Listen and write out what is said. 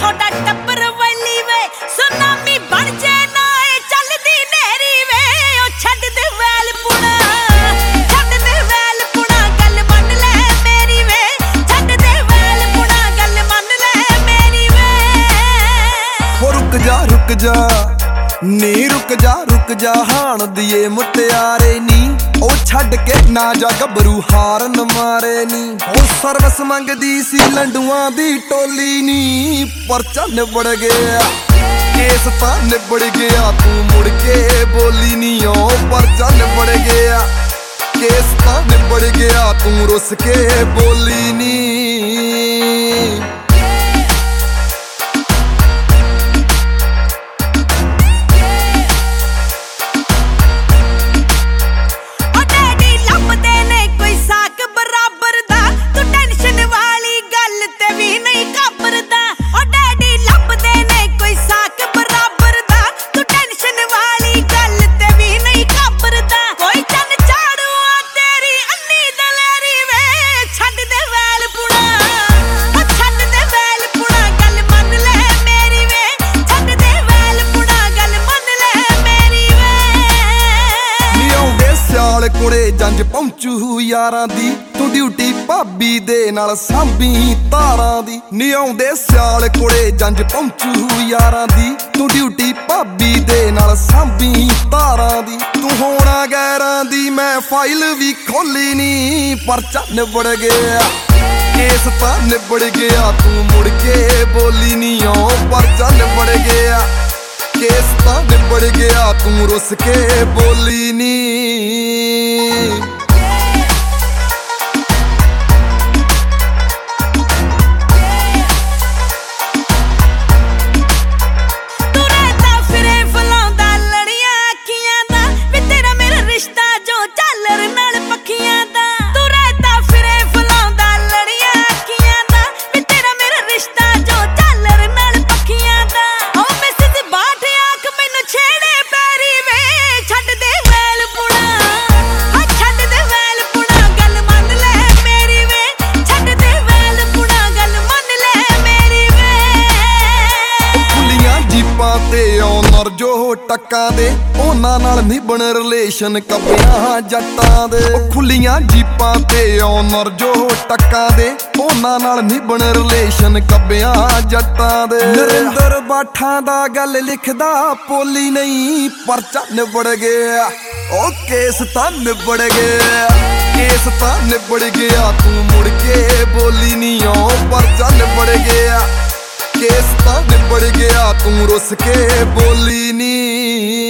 थोड़ा टप्पर वाली वे सुनामी बन जे ना ए चलदी नेरी वे ओ छड्ड दे वैल पुणा छड्ड दे वैल पुणा गल मन ले मेरी वे छड्ड दे वैल पुणा गल मन ले मेरी वे हो रुक जा नी रुक जा हाण दिए मुटियारे नी ओ छड्ड के ना जा गबरू हारन मारे नी ओ सर्वस मंगदी सी लंडुआं दी टोली नी परचा निबड़ गया केस तां निबड़ गया तू मुड़ के बोली नी ओ परचा निबड़ गया केस तां निबड़ गया तू रुस के बोली नी कोड़े जंज पहुंचू यारां दी तू ड्यूटी भाभी दे नाल सांभी तारां दी नी आउंदे सियाल कोड़े जंज पहुंचू यारां दी तू ड्यूटी भाभी दे नाल सांभी तारां दी तू होना गैरां दी मैं फाइल भी खोली नी परचा निबड़ गया केस तां निबड़ गया तू मुड़ के बोली नी ओ परचा निबड़ गया केस तां निबड़ गया तू रुस के बोली नी जो टक्का दे ओना नाल निबण रिलेशन कब्बियां जट्टां दे खुलियां जीपां ते ओनर जो टक्का दे ओना नाल निबण रिलेशन कब्बियां जट्टां दे नरिंदर बाठा दा गल लिखदा पोली नहीं परचा निबड़ गया ओ केस तां निबड़ गया केस तां निबड़ गया तू मुड़ के बोली नहीं ओ परचा निबड़ गया केस तां निबड़ गया तू रुस के बोली नी।